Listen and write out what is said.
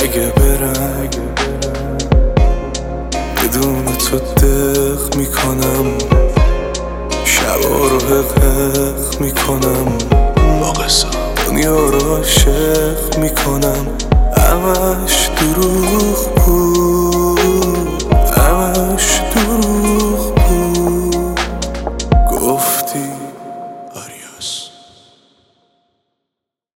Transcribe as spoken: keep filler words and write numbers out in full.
اگه برم بدون تو دق میکنم، شبا رو حق حق میکنم، با قصه دنیا رو عاشق میکنم. همش دروغ بود،